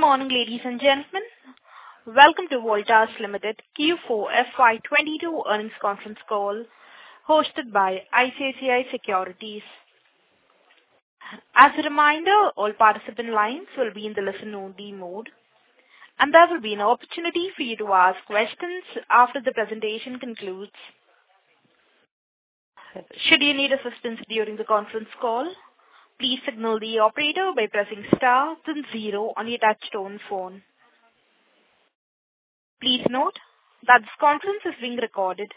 morning, ladies and gentlemen. Welcome to Voltas Limited Q4 FY22 earnings conference call hosted by ICICI Securities. As a reminder, all participant lines will be in the listen-only mode, and there will be an opportunity for you to ask questions after the presentation concludes. Should you need assistance during the conference call, please signal the operator by pressing star then 0 on your touch-tone phone. Please note that this conference is being recorded.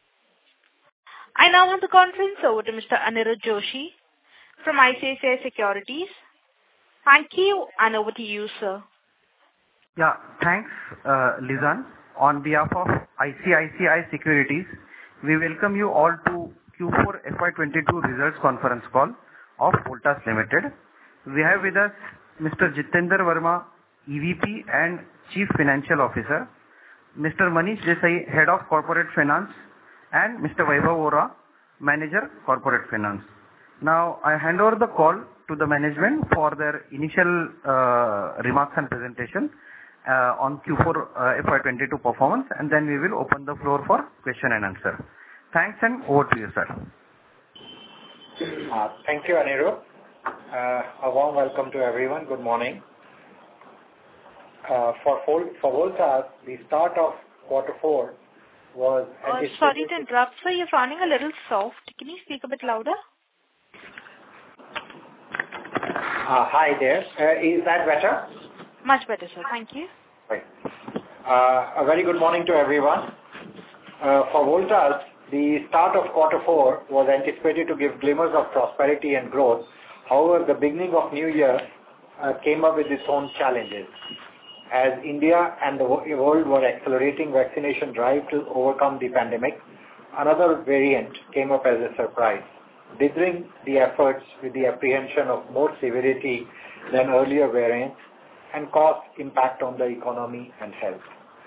I now hand the conference over to Mr. Aniruddha Joshi from ICICI Securities. Thank you, and over to you, sir. Yeah, thanks, Lizan. On behalf of ICICI Securities, we welcome you all to Q4 FY22 results conference call of Voltas Limited. We have with us Mr. Jitendra Verma, EVP and Chief Financial Officer, Mr. Manish Desai, Head of Corporate Finance, and Mr. Vaibhav Vora, Manager Corporate Finance. Now, I hand over the call to the management for their initial remarks and presentation on Q4 FY22 performance, and then we will open the floor for question and answer. Thanks, and over to you, sir. Thank you, Aniruddha. A warm welcome to everyone. Good morning. For Voltas, the start of Q4 was... Sorry to interrupt, sir. You're sounding a little soft. Can you speak a bit louder? Hi there. Is that better? Much better, sir. Thank you. Right. A very good morning to everyone. For Voltas, the start of Q4 was anticipated to give glimmers of prosperity and growth. However, the beginning of New Year came up with its own challenges. As India and the world were accelerating vaccination drive to overcome the pandemic, another variant came up as a surprise, dithering the efforts with the apprehension of more severity than earlier variants and caused impact on the economy and health.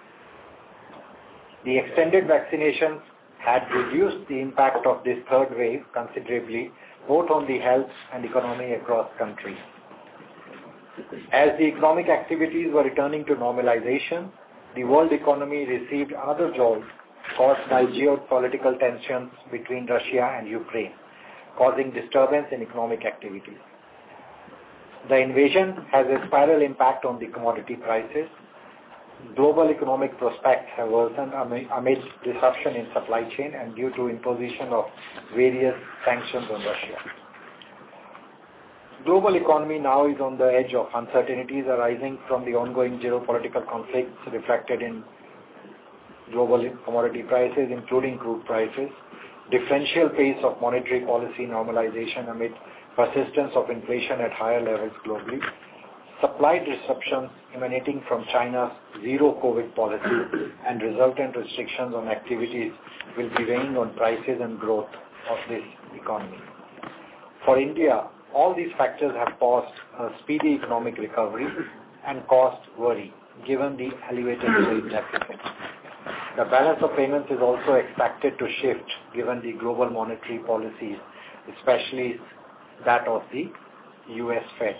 The extended vaccinations had reduced the impact of this third wave considerably, both on the health and economy across countries. As the economic activities were returning to normalization, the world economy received another jolt caused by geopolitical tensions between Russia and Ukraine, causing disturbance in economic activities. The invasion has a spiral impact on the commodity prices. Global economic prospects have worsened amid disruption in supply chain and due to imposition of various sanctions on Russia. Global economy now is on the edge of uncertainties arising from the ongoing geopolitical conflicts reflected in global commodity prices, including crude prices, differential pace of monetary policy normalization amid persistence of inflation at higher levels globally, supply disruptions emanating from China's zero COVID policy and resultant restrictions on activities will be weighing on prices and growth of this economy. For India, all these factors have caused a speedy economic recovery and caused worry given the elevated trade deficit. The balance of payments is also expected to shift given the global monetary policies, especially that of the US Fed.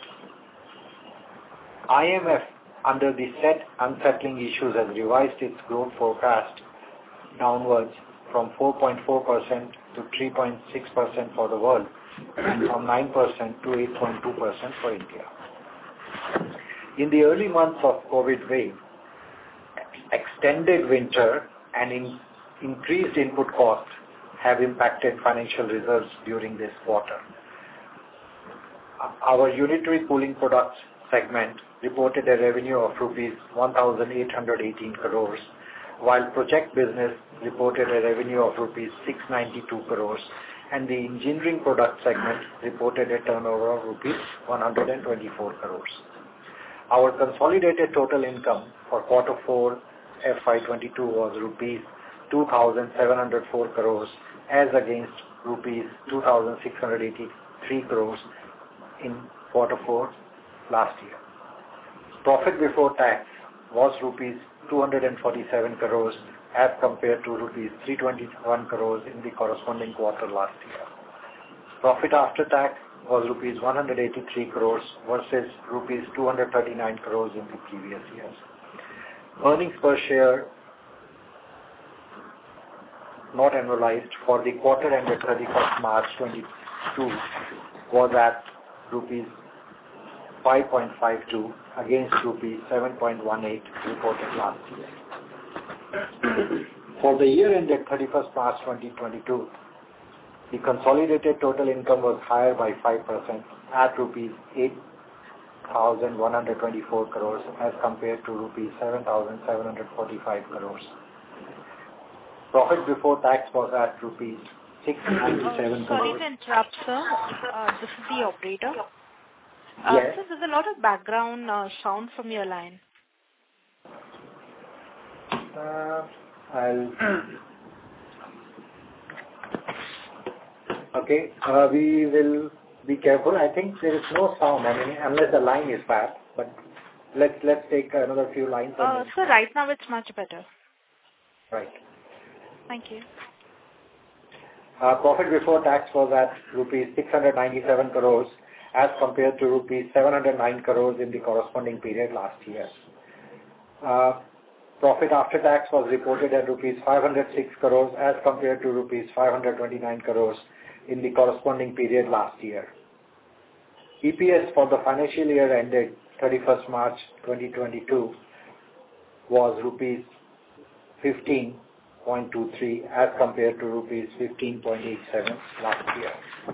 IMF, under the said unsettling issues, has revised its growth forecast downwards from 4.4% to 3.6% for the world and from 9% to 8.2% for India. In the early months of COVID wave, extended winter and increased input costs have impacted financial results during this quarter. Our unitary cooling products segment reported a revenue of rupees 1,818 crores, while project business reported a revenue of rupees 692 crores, and the engineering product segment reported a turnover of rupees 124 crores. Our consolidated total income for Q4 FY22 was rupees 2,704 crores as against rupees 2,683 crores in Q4 last year. Profit before tax was rupees 247 crores as compared to rupees 321 crores in the corresponding quarter last year. Profit after tax was rupees 183 crores versus rupees 239 crores in the previous years. Earnings per share not annualized for the quarter ended 31st March 2022 was at rupees 5.52 against rupees 7.18 reported last year. For the year ended 31st March 2022, the consolidated total income was higher by 5% at rupees 8,124 crores as compared to rupees 7,745 crores. Profit before tax was at rupees 697 crores. Sorry to interrupt, sir. This is the operator. Yes. So there's a lot of background sound from your line. Okay, we will be careful. I think there is no sound, unless the line is bad. But let's take another few lines. So right now it's much better. Right. Thank you. Profit before tax was at rupees 697 crores as compared to rupees 709 crores in the corresponding period last year. Profit after tax was reported at rupees 506 crores as compared to rupees 529 crores in the corresponding period last year. EPS for the financial year ended 31st March 2022 was rupees 15.23 as compared to rupees 15.87 last year.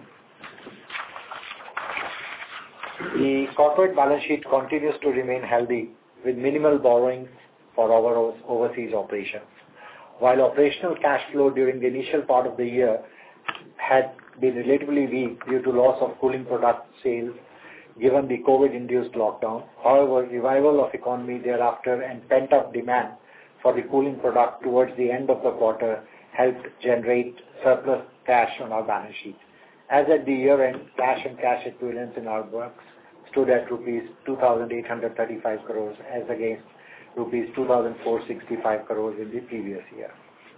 The corporate balance sheet continues to remain healthy with minimal borrowings for our overseas operations. While operational cash flow during the initial part of the year had been relatively weak due to loss of cooling product sales given the COVID-induced lockdown, however, revival of economy thereafter and pent-up demand for the cooling product towards the end of the quarter helped generate surplus cash on our balance sheet. As at the year-end, cash and cash equivalents in our books stood at rupees 2,835 crores as against rupees 2,465 crores in the previous year.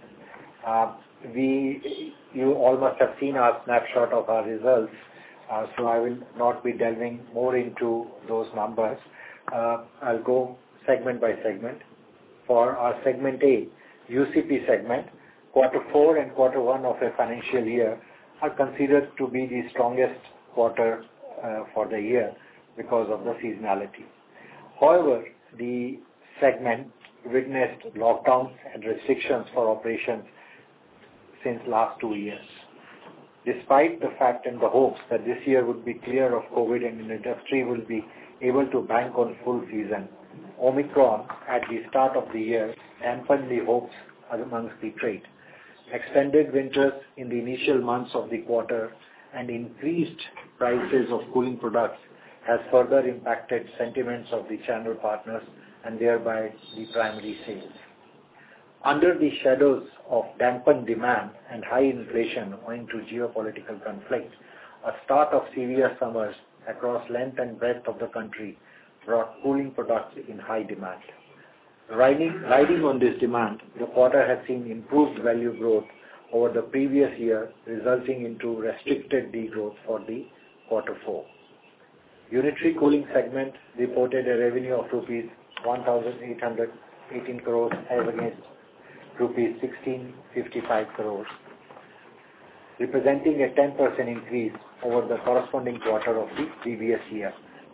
You all must have seen our snapshot of our results, so I will not be delving more into those numbers. I'll go segment by segment. For our segment A, UCP segment, quarter 4 and quarter 1 of a financial year are considered to be the strongest quarter for the year because of the seasonality. However, the segment witnessed lockdowns and restrictions for operations since last 2 years. Despite the fact and the hopes that this year would be clear of COVID and the industry will be able to bank on full season, Omicron at the start of the year dampened the hopes amongst the trade. Extended winters in the initial months of the quarter and increased prices of cooling products has further impacted sentiments of the channel partners and thereby the primary sales. Under the shadows of dampened demand and high inflation owing to geopolitical conflict, a start of severe summers across length and breadth of the country brought cooling products in high demand. Riding on this demand, the quarter has seen improved value growth over the previous year, resulting into restricted degrowth for the quarter 4. Unitary cooling segment reported a revenue of rupees 1,818 crores as against rupees 1,655 crores, representing a 10% increase over the corresponding quarter of the previous year.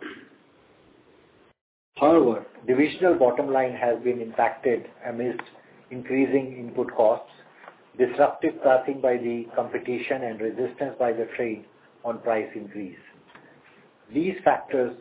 However, divisional bottom line has been impacted amidst increasing input costs, disruptive pricing by the competition and resistance by the trade on price increase. These factors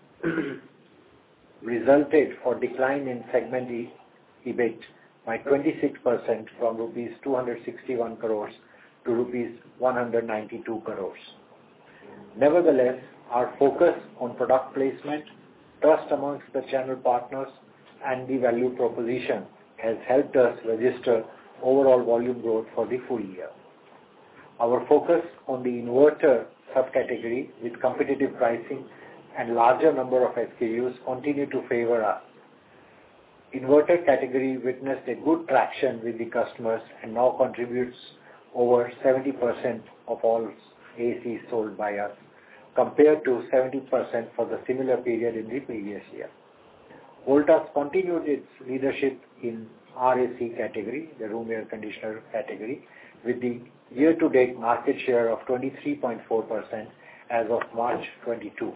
resulted for decline in segment EBIT by 26% from rupees 261 crores to rupees 192 crores. Nevertheless, our focus on product placement, trust amongst the channel partners, and the value proposition has helped us register overall volume growth for the full year. Our focus on the inverter subcategory with competitive pricing and larger number of SKUs continue to favor us. Inverter category witnessed a good traction with the customers and now contributes over 70% of all ACs sold by us, compared to 70% for the similar period in the previous year. Voltas continued its leadership in RAC category, the room air conditioner category, with the year-to-date market share of 23.4% as of March 22.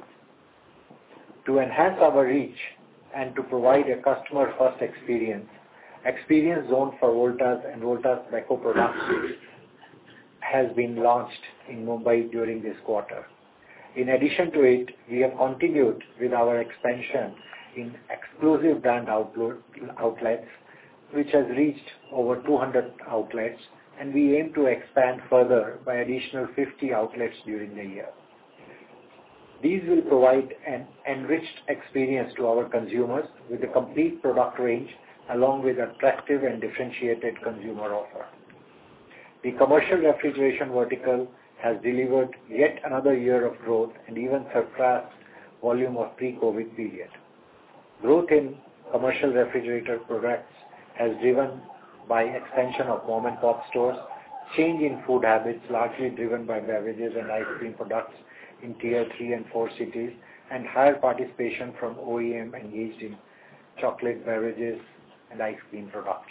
To enhance our reach and to provide a customer-first experience zone for Voltas and Voltas Beko products has been launched in Mumbai during this quarter. In addition to it, we have continued with our expansion in exclusive brand outlets, which has reached over 200 outlets, and we aim to expand further by additional 50 outlets during the year. These will provide an enriched experience to our consumers with a complete product range along with attractive and differentiated consumer offer. The commercial refrigeration vertical has delivered yet another year of growth and even surpassed volume of pre-COVID period. Growth in commercial refrigerator products has driven by expansion of mom and pop stores, change in food habits largely driven by beverages and ice cream products in tier 3 and 4 cities, and higher participation from OEM engaged in chocolate beverages and ice cream products.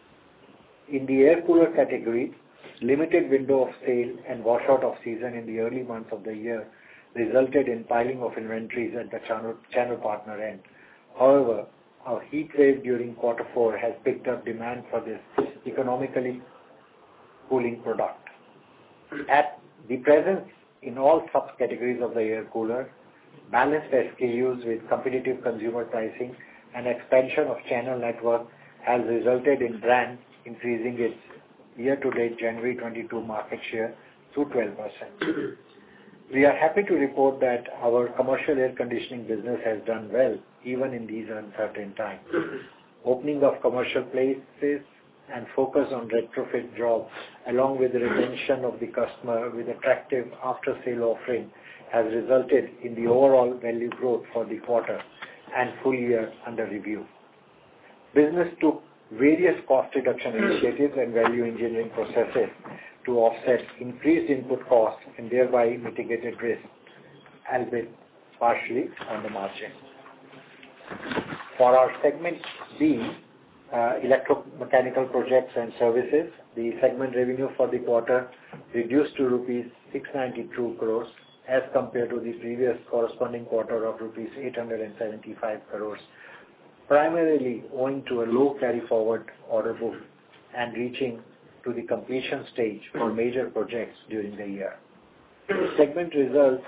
In the air cooler category, limited window of sale and washout of season in the early months of the year resulted in piling of inventories at the channel partner end. However, our heat wave during quarter 4 has picked up demand for this economically cooling product. At the presence in all subcategories of the air cooler, balanced SKUs with competitive consumer pricing and expansion of channel network has resulted in brand increasing its year-to-date January 22 market share to 12%. We are happy to report that our commercial air conditioning business has done well even in these uncertain times. Opening of commercial places and focus on retrofit jobs along with the retention of the customer with attractive after-sale offering has resulted in the overall value growth for the quarter and full year under review. Business took various cost reduction initiatives and value engineering processes to offset increased input costs and thereby mitigated risk, albeit partially on the margin. For our segment B, electromechanical projects and services, the segment revenue for the quarter reduced to rupees 692 crores as compared to the previous corresponding quarter of rupees 875 crores, primarily owing to a low carry-forward order book and reaching to the completion stage for major projects during the year. Segment results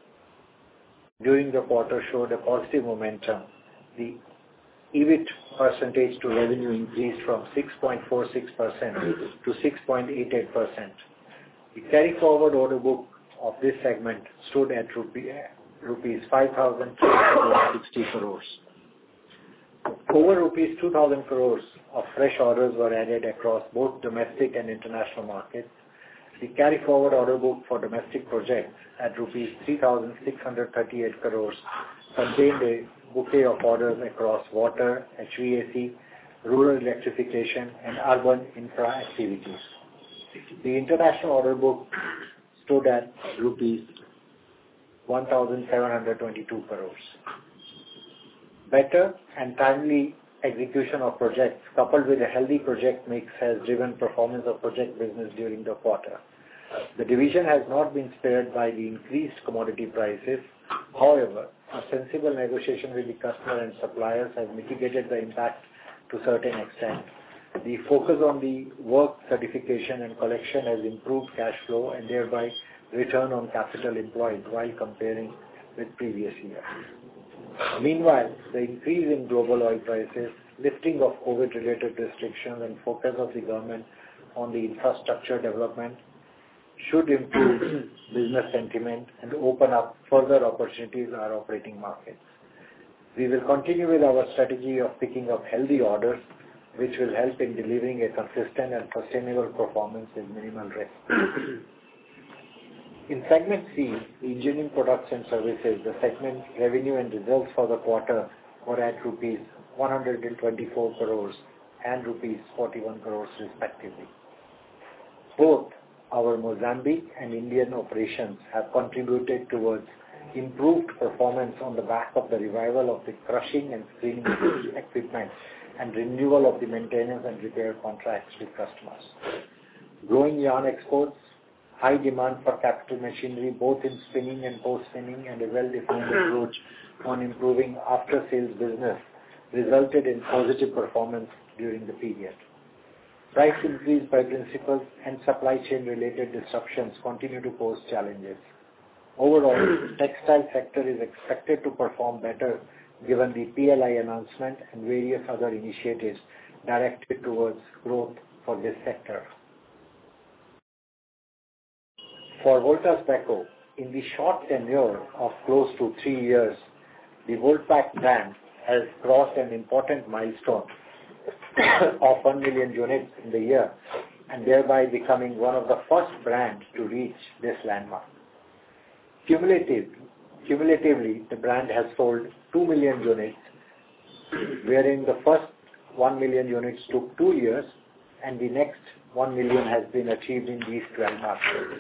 during the quarter showed a positive momentum. The EBIT percentage to revenue increased from 6.46% to 6.88%. The carry-forward order book of this segment stood at rupees 5,360 crores. Over rupees 2,000 crores of fresh orders were added across both domestic and international markets. The carry-forward order book for domestic projects at rupees 3,638 crores contained a bouquet of orders across water, HVAC, rural electrification, and urban infra activities. The international order book stood at rupees 1,722 crores. Better and timely execution of projects coupled with a healthy project mix has driven performance of project business during the quarter. The division has not been spared by the increased commodity prices. However, a sensible negotiation with the customer and suppliers has mitigated the impact to a certain extent. The focus on the work certification and collection has improved cash flow and thereby return on capital employed while comparing with previous year. Meanwhile, the increase in global oil prices, lifting of COVID-related restrictions and focus of the government on the infrastructure development should improve business sentiment and open up further opportunities in our operating markets. We will continue with our strategy of picking up healthy orders, which will help in delivering a consistent and sustainable performance with minimal risk. In segment C, engineering products and services, the segment revenue and results for the quarter were at rupees 124 crores and rupees 41 crores respectively. Both our Mozambique and Indian operations have contributed towards improved performance on the back of the revival of the crushing and screening equipment and renewal of the maintenance and repair contracts with customers. Growing yarn exports, high demand for capital machinery both in spinning and post-spinning, and a well-defined approach on improving after-sales business resulted in positive performance during the period. Price increase by principals and supply chain related disruptions continue to pose challenges. Overall, the textile sector is expected to perform better given the PLI announcement and various other initiatives directed towards growth for this sector. For Voltas Beko, in the short tenure of close to 3 years, the Voltpac brand has crossed an important milestone of 1 million units in the year, and thereby becoming one of the first brands to reach this landmark. Cumulatively, the brand has sold 2 million units, wherein the first 1 million units took 2 years, and the next 1 million has been achieved in these 12 months.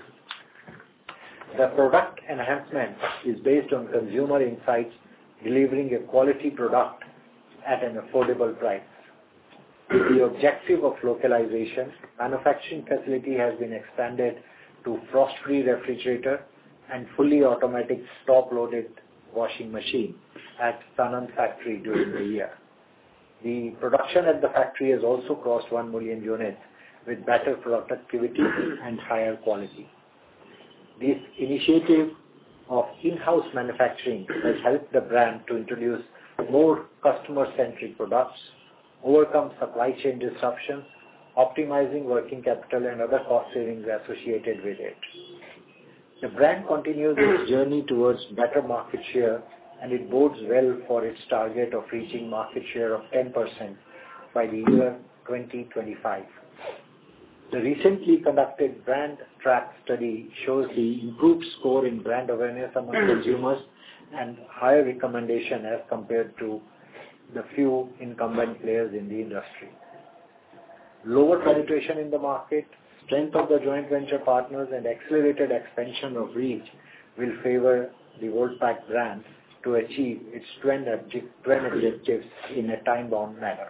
The product enhancement is based on consumer insights, delivering a quality product at an affordable price. With the objective of localization, manufacturing facility has been expanded to frost-free refrigerator and fully automatic top-loaded washing machine at Sanand factory during the year. The production at the factory has also crossed 1 million units with better productivity and higher quality. This initiative of in-house manufacturing has helped the brand to introduce more customer-centric products, overcome supply chain disruptions, optimizing working capital and other cost savings associated with it. The brand continues its journey towards better market share, and it bodes well for its target of reaching market share of 10% by the year 2025. The recently conducted brand track study shows the improved score in brand awareness among consumers and higher recommendation as compared to the few incumbent players in the industry. Lower penetration in the market, strength of the joint venture partners, and accelerated expansion of reach will favor the Voltpac brand to achieve its trend objectives in a time-bound manner.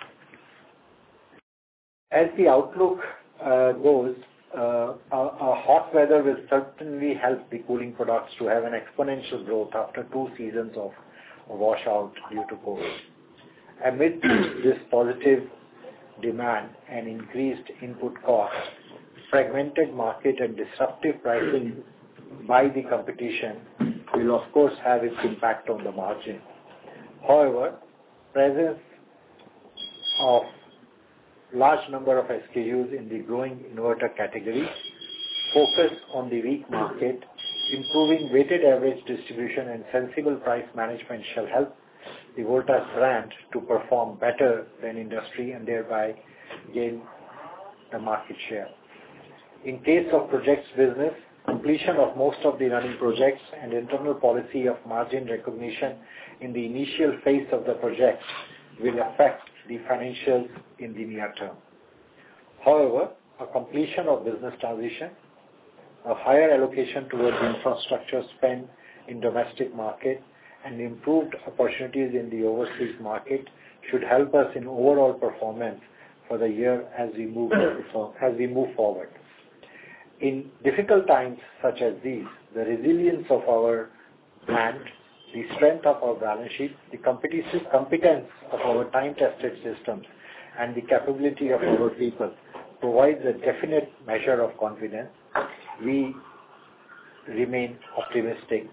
As the outlook goes, hot weather will certainly help the cooling products to have an exponential growth after 2 seasons of washout due to COVID. Amid this positive demand and increased input costs, fragmented market and disruptive pricing by the competition will of course have its impact on the margin. However, presence of large number of SKUs in the growing inverter category, focus on the weak market, improving weighted average distribution and sensible price management shall help the Voltas brand to perform better than industry and thereby gain the market share. In case of projects business, completion of most of the running projects and internal policy of margin recognition in the initial phase of the project will affect the financials in the near term. However, a completion of business transition, a higher allocation towards infrastructure spend in domestic market, and improved opportunities in the overseas market should help us in overall performance for the year as we move forward. In difficult times such as these, the resilience of our brand, the strength of our balance sheet, the competence of our time-tested systems, and the capability of our people provides a definite measure of confidence. We remain optimistic.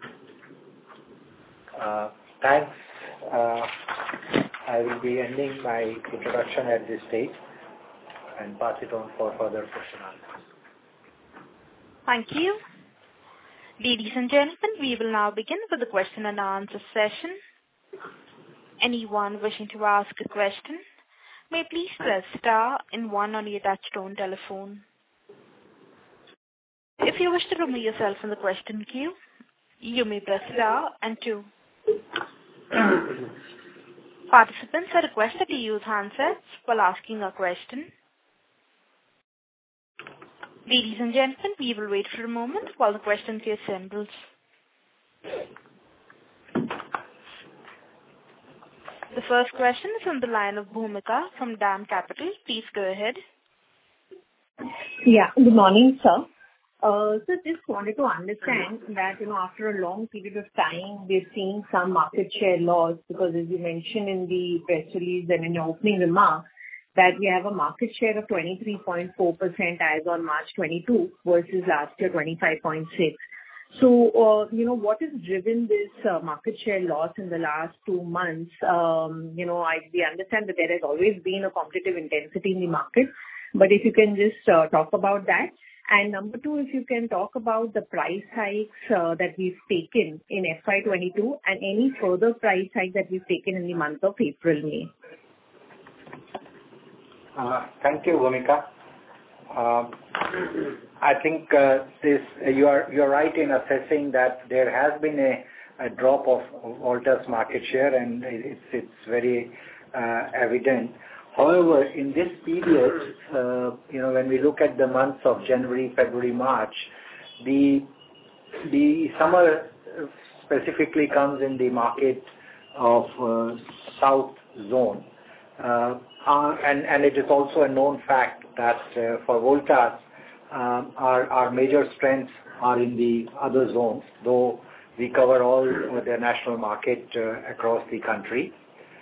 Thanks. I will be ending my introduction at this stage and pass it on for further question and answers. Thank you. Ladies and gentlemen, we will now begin with the question and answer session. Anyone wishing to ask a question may please press star and 1 on your touchtone telephone. If you wish to remove yourself from the question queue, you may press star and 2. Participants are requested to use handsets while asking a question. Ladies and gentlemen, we will wait for a moment while the question queue assembles. The first question is on the line of Bhumika from DAM Capital. Please go ahead. Yeah. Good morning, sir. Just wanted to understand that, after a long period of time, we're seeing some market share loss because as you mentioned in the press release and in your opening remarks, that we have a market share of 23.4% as on March 22 versus last year 25.6. What has driven this market share loss in the last 2 months? We understand that there has always been a competitive intensity in the market, but if you can just talk about that. And number 2, if you can talk about the price hikes that we've taken in FY22 and any further price hike that we've taken in the month of April, May. Thank you, Bhumika. I think you are right in assessing that there has been a drop of Voltas market share, and it's very evident. However, in this period, when we look at the months of January, February, March, the summer specifically comes in the market of South zone. And it is also a known fact that for Voltas, our major strengths are in the other zones, though we cover all the national market across the country.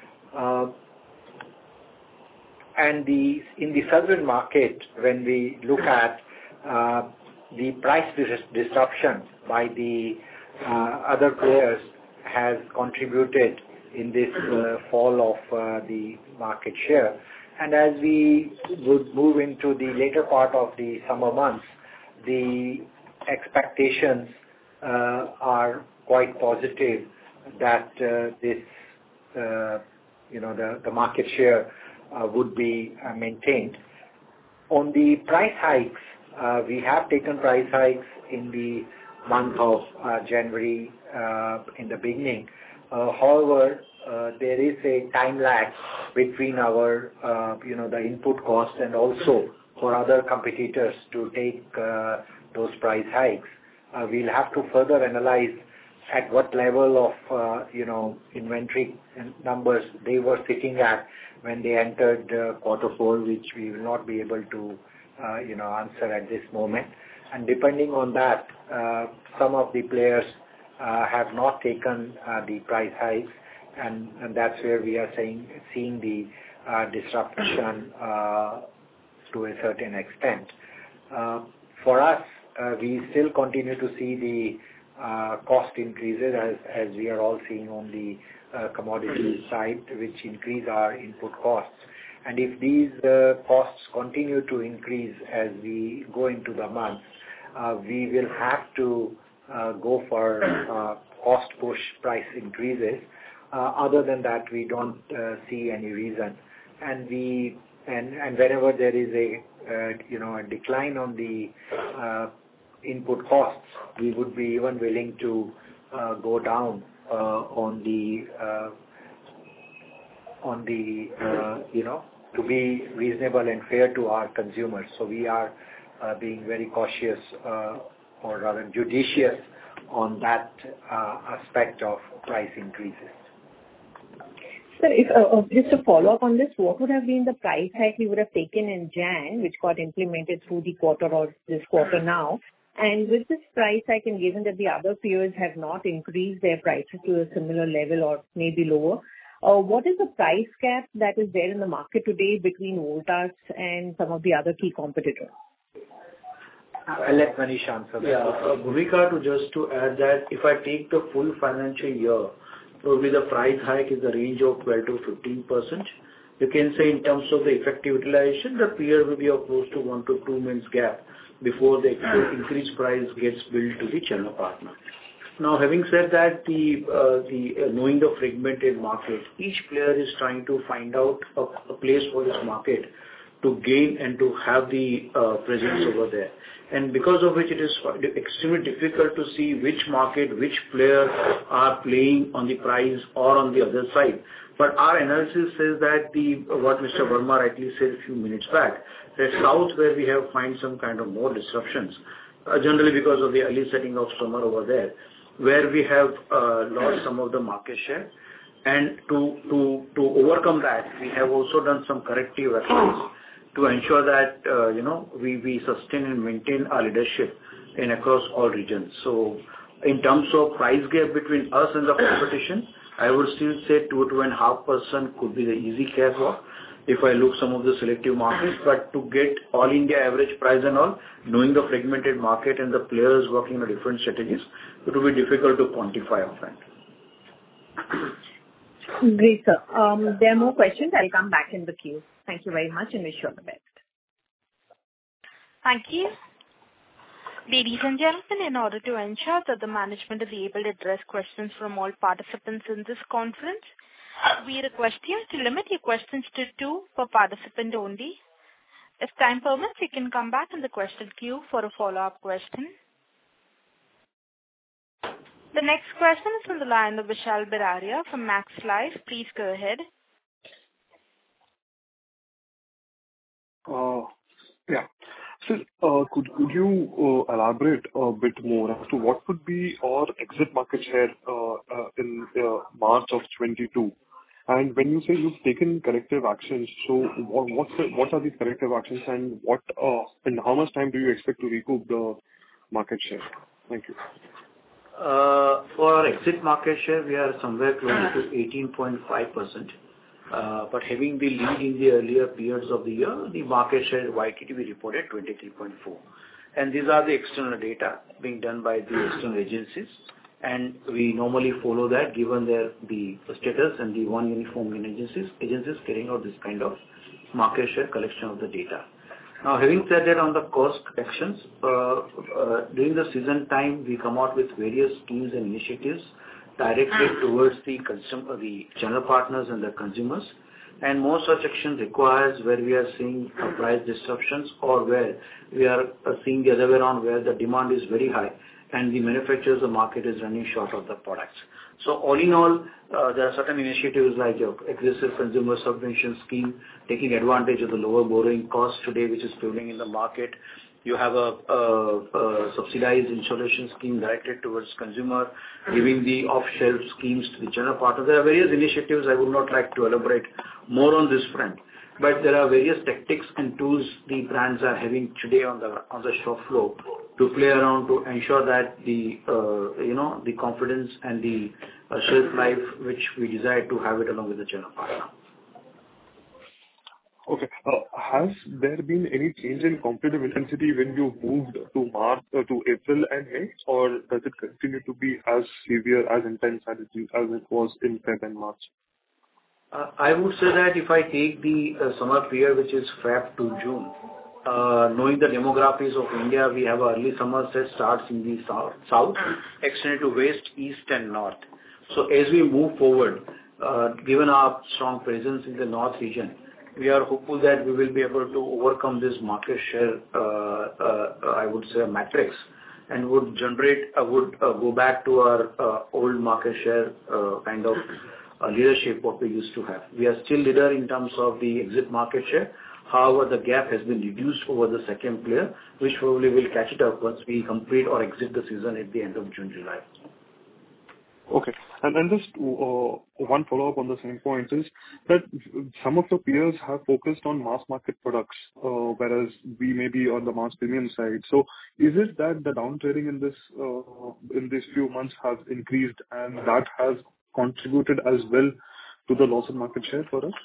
And in the southern market, when we look at the price disruption by the other players has contributed in this fall of the market share. And as we would move into the later part of the summer months, the expectations are quite positive that the market share would be maintained. On the price hikes, we have taken price hikes in the month of January in the beginning. However, there is a time lag between our, the input costs and also for other competitors to take those price hikes. We'll have to further analyze at what level of, inventory numbers they were sitting at when they entered quarter 4, which we will not be able to, answer at this moment. And depending on that, some of the players have not taken the price hikes, and that's where we are seeing the disruption to a certain extent. For us, we still continue to see the cost increases as we are all seeing on the commodity side, which increase our input costs. And if these costs continue to increase as we go into the month, we will have to go for cost push price increases. Other than that, we don't see any reason. And whenever there is a decline on the input costs, we would be even willing to go down on the to be reasonable and fair to our consumers. So we are being very cautious or rather judicious on that aspect of price increases. Sir, just to follow up on this, what would have been the price hike we would have taken in Jan, which got implemented through the quarter or this quarter now? And with this price hike, and given that the other peers have not increased their prices to a similar level or maybe lower, what is the price gap that is there in the market today between Voltas and some of the other key competitors? I'll let Manish answer that. Yeah, Bhumika, to add that if I take the full financial year, probably the price hike is the range of 12 to 15%. You can say in terms of the effective utilization, the period will be of close to 1 to 2 months gap before the increased price gets billed to the channel partner. Now, having said that, knowing the fragmented market, each player is trying to find out a place for this market to gain and to have the presence over there. And because of which it is extremely difficult to see which market, which player are playing on the price or on the other side. But our analysis says that what Mr. Verma rightly said a few minutes back, that south where we have find some kind of more disruptions, generally because of the early setting of summer over there. where we have lost some of the market share. And to overcome that, we have also done some corrective actions to ensure that we sustain and maintain our leadership across all regions. So in terms of price gap between us and the competition, I would still say 2.5% could be the easy cakewalk if I look some of the selective markets. But to get all India average price and all, knowing the fragmented market and the players working on different strategies, it will be difficult to quantify often. Great, sir. There are more questions. I'll come back in the queue. Thank you very much and wish you all the best. Thank you. Ladies and gentlemen, in order to ensure that the management is able to address questions from all participants in this conference, we request you to limit your questions to 2 per participant only. If time permits, you can come back in the question queue for a follow-up question. The next question is from the line of Vishal Biraria from Max Life. Please go ahead. Yeah. So, could you elaborate a bit more as to what would be our exit market share in March of 22? And when you say you've taken corrective actions, so what are these corrective actions, and and how much time do you expect to recoup the market share? Thank you. For our exit market share, we are somewhere close to 18.5%. But having the lead in the earlier periods of the year, the market share YTD we reported 23.4. And these are the external data being done by the external agencies. And we normally follow that given the status and the one uniform in agencies carrying out this kind of market share collection of the data. Now, having said that, on the cost actions, during the season time, we come out with various schemes and initiatives directed towards the consumer, the channel partners and the consumers. And more such action requires where we are seeing price disruptions or where we are seeing the other way around, where the demand is very high and the manufacturers, the market is running short of the products. So all in all, there are certain initiatives like your aggressive consumer subvention scheme, taking advantage of the lower borrowing costs today, which is prevailing in the market. You have a subsidized installation scheme directed towards consumer, giving the off-shelf schemes to the channel partner. There are various initiatives. I would not like to elaborate more on this front, but there are various tactics and tools the brands are having today on the shop floor to play around to ensure that the confidence and the shelf life which we desire to have it along with the channel partner. Okay. Has there been any change in competitive intensity when you moved to March to April and May, or does it continue to be as severe, as intense as it was in Feb and March? I would say that if I take the summer period, which is Feb to June, knowing the demographics of India, we have early summer set starts in the south, extended to west, east, and north. So as we move forward, given our strong presence in the north region, we are hopeful that we will be able to overcome this market share, I would say, matrix, and would go back to our old market share kind of leadership what we used to have. We are still leader in terms of the exit market share. However, the gap has been reduced over the second player, which probably will catch it up once we complete or exit the season at the end of June, July. Okay. And just one follow-up on the same point is that some of the peers have focused on mass market products, whereas we may be on the mass premium side. So is it that the downtrading in these few months has increased and that has contributed as well to the loss of market share for us?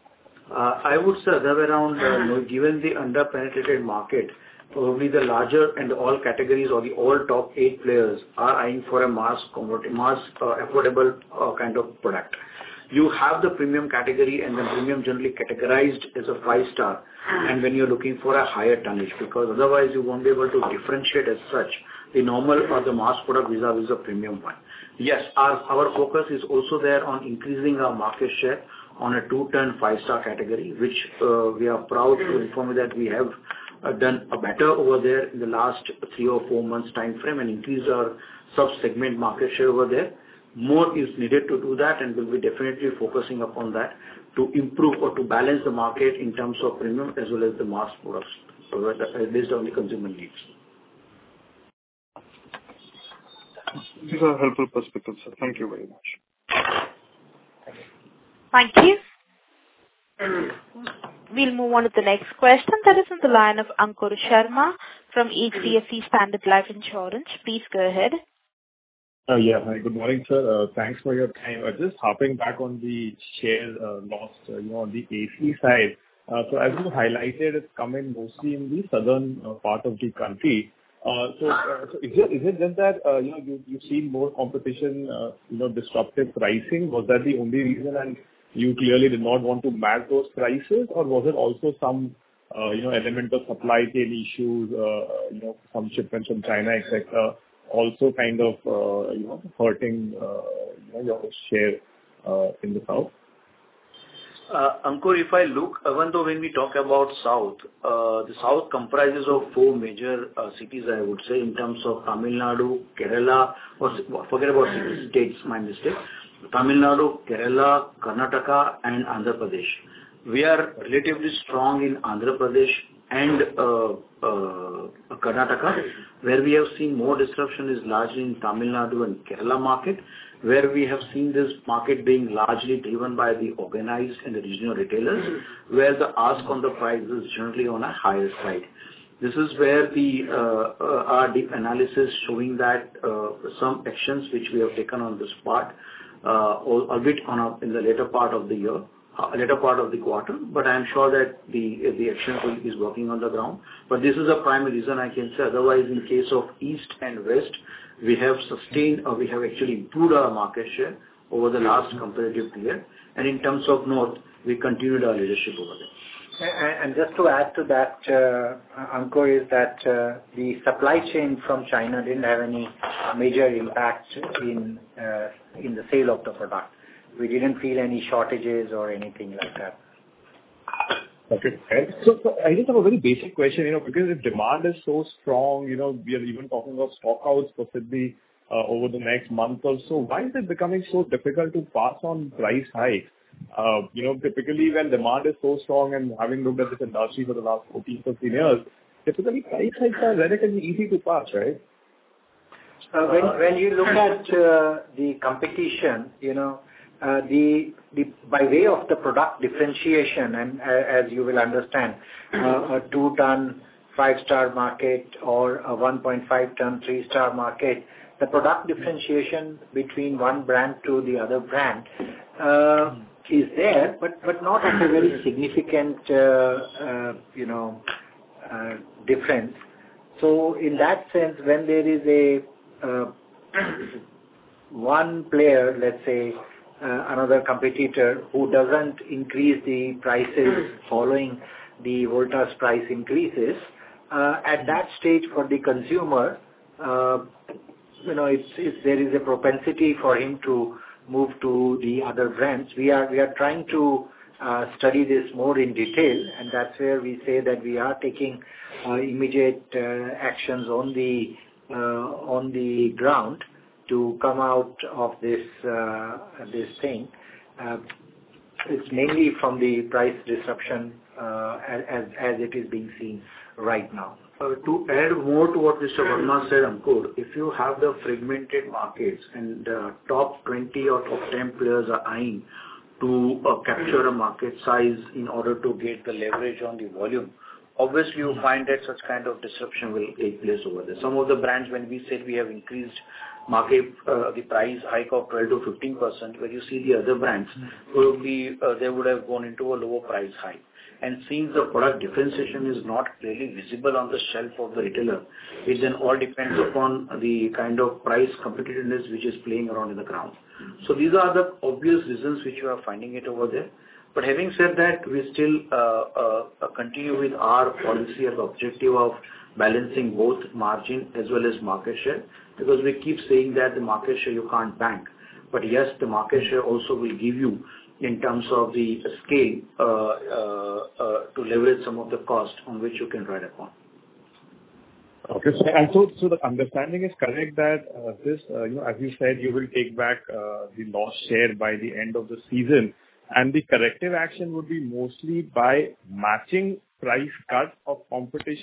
I would say other way around, given the under-penetrated market, probably the larger and all categories or the all top 8 players are eyeing for a mass affordable kind of product. You have the premium category, and the premium generally categorized as a 5-star, and when you're looking for a higher tonnage, because otherwise you won't be able to differentiate as such the normal or the mass product vis-a-vis a premium one. Yes, our focus is also there on increasing our market share on a 2-ton 5-star category, which we are proud to inform you that we have done a better over there in the last 3 or 4 months time frame and increased our sub-segment market share over there. More is needed to do that, and we'll be definitely focusing upon that to improve or to balance the market in terms of premium as well as the mass products, so that based on the consumer needs. These are helpful perspectives, sir. Thank you very much. Thank you. We'll move on to the next question. That is on the line of Ankur Sharma from HDFC Standard Life Insurance. Please go ahead. Yeah. Hi, good morning, sir. Thanks for your time. Just hopping back on the share loss, on the AC side. So as you highlighted, it's coming mostly in the southern part of the country. So is it just that you've seen more competition, disruptive pricing? Was that the only reason, and you clearly did not want to match those prices, or was it also some element of supply chain issues, some shipments from China, etc., also kind of hurting your share in the south? Ankur, if I look, even though when we talk about South, the South comprises of 4 major cities, I would say, in terms of Tamil Nadu, Kerala, or forget about states, my mistake. Tamil Nadu, Kerala, Karnataka, and Andhra Pradesh. We are relatively strong in Andhra Pradesh and Karnataka. Where we have seen more disruption is largely in Tamil Nadu and Kerala market, where we have seen this market being largely driven by the organized and the regional retailers, where the ask on the price is generally on a higher side. This is where our deep analysis showing that some actions which we have taken on this part, albeit in the later part of the year, later part of the quarter, but I am sure that the action is working on the ground. But this is a primary reason I can say. Otherwise, in case of East and West, we have sustained or we have actually improved our market share over the last comparative period. And in terms of North, we continued our leadership over there. And just to add to that, Ankur, is that the supply chain from China didn't have any major impact in the sale of the product. We didn't feel any shortages or anything like that. Okay. So I just have a very basic question, because if demand is so strong, we are even talking of stockouts possibly over the next month or so. Why is it becoming so difficult to pass on price hikes? Typically when demand is so strong, and having looked at this industry for the last 14, 15 years, typically price hikes are relatively easy to pass, right? When you look at the competition, by way of the product differentiation, and as you will understand, a 2-ton 5-star market or a 1.5-ton 3-star market, the product differentiation between one brand to the other brand is there, but not of a very significant, difference. So in that sense, when there is a one player, let's say, another competitor who doesn't increase the prices following the Voltas price increases, at that stage for the consumer, there is a propensity for him to move to the other brands. We are trying to study this more in detail, and that's where we say that we are taking immediate actions on the ground to come out of this thing. It's mainly from the price disruption as it is being seen right now. To add more to what Mr. Verma said, Ankur, if you have the fragmented markets and top 20 or top 10 players are eyeing to capture a market size in order to get the leverage on the volume, obviously you find that such kind of disruption will take place over there. Some of the brands, when we said we have increased market the price hike of 12 to 15%, where you see the other brands, probably they would have gone into a lower price hike. And since the product differentiation is not clearly visible on the shelf of the retailer, it then all depends upon the kind of price competitiveness which is playing around in the ground. So these are the obvious reasons which you are finding it over there. But having said that, we still continue with our policy and objective of balancing both margin as well as market share, because we keep saying that the market share you can't bank. But yes, the market share also will give you in terms of the scale to leverage some of the cost on which you can ride upon. Okay. And so the understanding is correct that this, as you said, you will take back the lost share by the end of the season, and the corrective action would be mostly by matching price cut of competition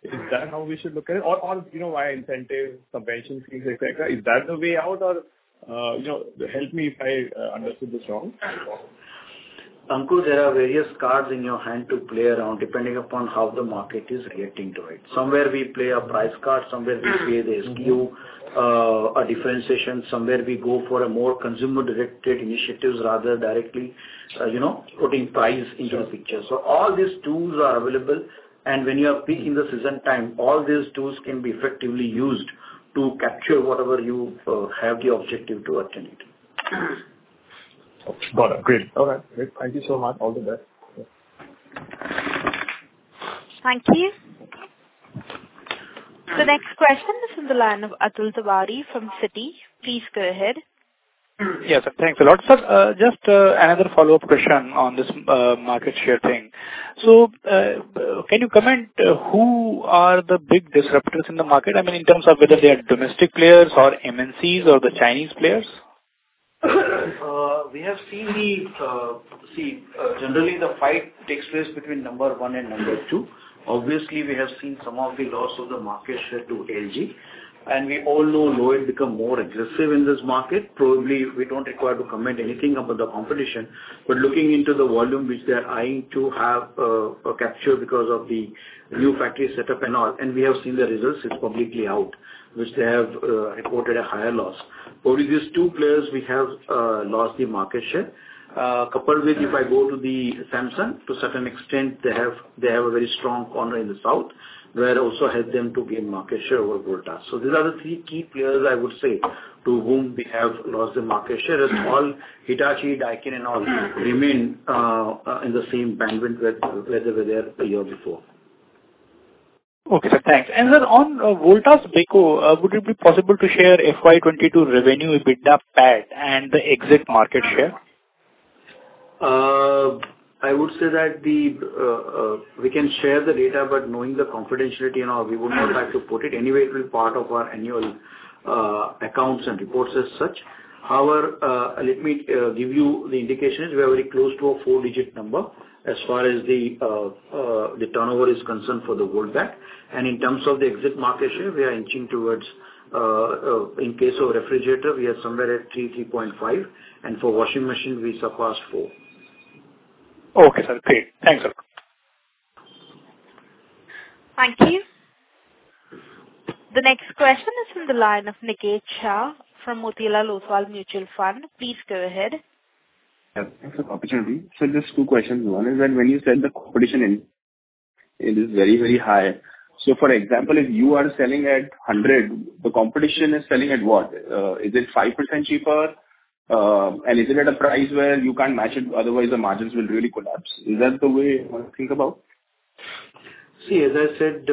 Is that how we should look at it? Or via incentives, subvention fees, etc. Is that the way out? Or, help me if I understood this wrong. Ankur, there are various cards in your hand to play around depending upon how the market is reacting to it. Somewhere we play a price card, somewhere we play the SKU, a differentiation, somewhere we go for a more consumer-directed initiatives rather directly, putting price into the picture. So all these tools are available, and when you are peak in the season time, all these tools can be effectively used to capture whatever you have the objective to attain it. Got it. Great. All right. Great. Thank you so much. All the best. Thank you. The next question is from the line of Atul Tiwari from Citi. Please go ahead. Yes, sir. Thanks a lot. Sir, just another follow-up question on this market share thing. So, can you comment who are the big disruptors in the market? I mean, in terms of whether they are domestic players or MNCs or the Chinese players? We have seen generally the fight takes place between number 1 and number 2. Obviously, we have seen some of the loss of the market share to LG, and we all know Lloyd become more aggressive in this market. Probably we don't require to comment anything about the competition, but looking into the volume which they are eyeing to have a capture because of the new factory setup and all, and we have seen the results, it's publicly out, which they have reported a higher loss. Only these two players we have lost the market share. Coupled with, if I go to the Samsung, to a certain extent, they have a very strong corner in the south, where also help them to gain market share over Voltas. So these are the three key players, I would say, to whom we have lost the market share. As all Hitachi, Daikin and all remain in the same bandwidth where they were there the year before. Okay, sir. Thanks. And sir, on Voltas Beko, would it be possible to share FY22 revenue, EBITDA, PAT, and the exit market share? I would say that we can share the data, but knowing the confidentiality and all, we would not like to put it. Anyway, it will be part of our annual accounts and reports as such. However, let me give you the indications. We are very close to a 4-digit number as far as the turnover is concerned for the Voltas. And in terms of the exit market share, we are inching towards, in case of refrigerator, we are somewhere at 3.5, and for washing machine, we surpassed 4. Okay, sir. Great. Thanks, sir. Thank you. The next question is from the line of Niket Shah from Motilal Oswal Mutual Fund. Please go ahead. Yeah, thanks for the opportunity. So just two questions. One is that when you said the competition it is very, very high. So for example, if you are selling at 100, the competition is selling at what? Is it 5% cheaper? And is it at a price where you can't match it, otherwise the margins will really collapse? Is that the way you want to think about? See, as I said,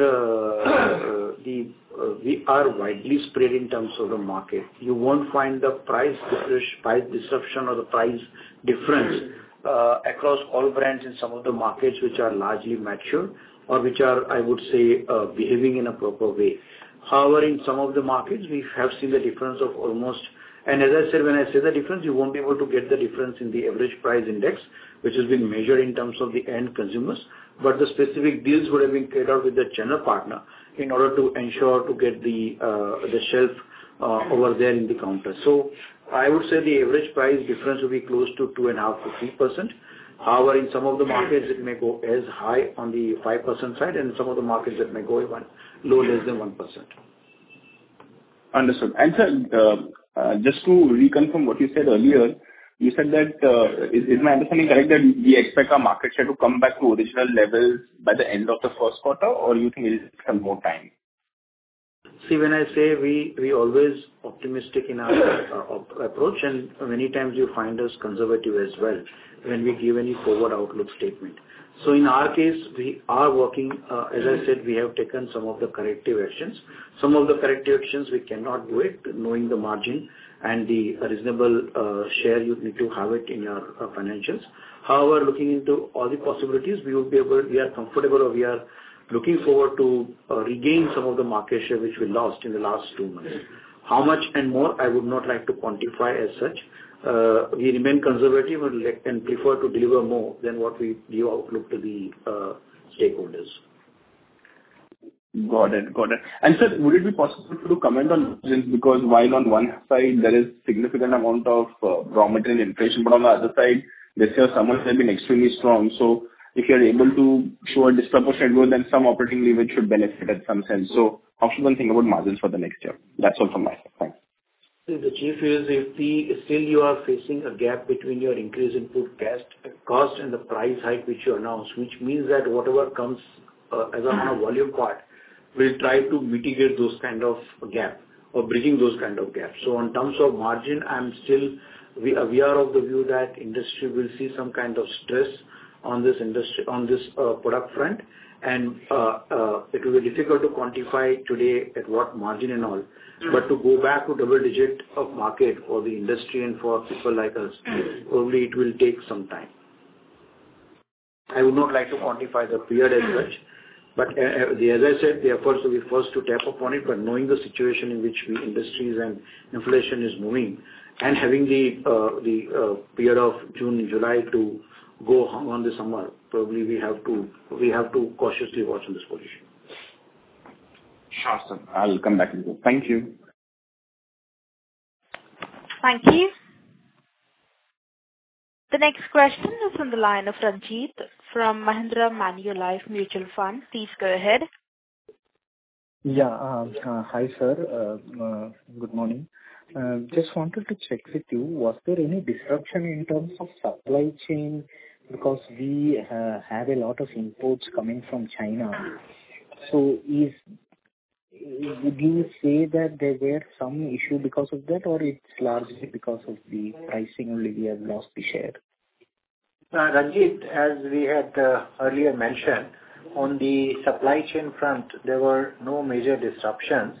we are widely spread in terms of the market. You won't find the price disruption or the price difference across all brands in some of the markets which are largely mature or which are, I would say, behaving in a proper way. However, in some of the markets, we have seen the difference of almost. And as I said, when I say the difference, you won't be able to get the difference in the average price index, which has been measured in terms of the end consumers. But the specific deals would have been carried out with the channel partner in order to ensure to get the shelf over there in the counter. So I would say the average price difference will be close to 2.5% to 3%. However, in some of the markets, it may go as high on the 5% side, and in some of the markets, it may go even low, less than 1%. Understood. And sir, just to reconfirm what you said earlier, you said that, is my understanding correct that we expect our market share to come back to original levels by the end of the first quarter, or you think it will take some more time? See, when I say we always optimistic in our approach, and many times you find us conservative as well when we give any forward outlook statement. So in our case, we are working, as I said, we have taken some of the corrective actions. Some of the corrective actions we cannot do it, knowing the margin and the reasonable share you need to have it in your financials. However, looking into all the possibilities, we are comfortable, or we are looking forward to regain some of the market share which we lost in the last 2 months. How much and more, I would not like to quantify as such. We remain conservative and prefer to deliver more than what we give outlook to the stakeholders. Got it. And sir, would it be possible to comment on margins? Because while on one side there is significant amount of raw material inflation, but on the other side, this year summers have been extremely strong. So if you're able to show a disproportionate growth, then some operating leverage should benefit at some sense. So how should one think about margins for the next year? That's all from my side. Thanks. The chief is if still you are facing a gap between your increase input cost and the price hike which you announced, which means that whatever comes as on a volume part, we'll try to mitigate those kind of gap or bridging those kind of gaps. So in terms of margin, we are of the view that industry will see some kind of stress on this product front, and it will be difficult to quantify today at what margin and all. But to go back to double digit of market for the industry and for people like us, probably it will take some time. I would not like to quantify the period as such, but as I said, the efforts will be first to tap upon it, but knowing the situation in which the industries and inflation is moving, and having the period of June and July to go on the summer, probably we have to cautiously watch in this position. Sure, sir. I'll come back to you. Thank you. Thank you. The next question is from the line of Ranjit from Mahindra Manulife Mutual Fund. Please go ahead. Yeah. Hi, sir. Good morning. Just wanted to check with you, was there any disruption in terms of supply chain? Because we have a lot of imports coming from China. So would you say that there were some issue because of that, or it's largely because of the pricing only we have lost the share? Ranjit, as we had earlier mentioned, on the supply chain front, there were no major disruptions.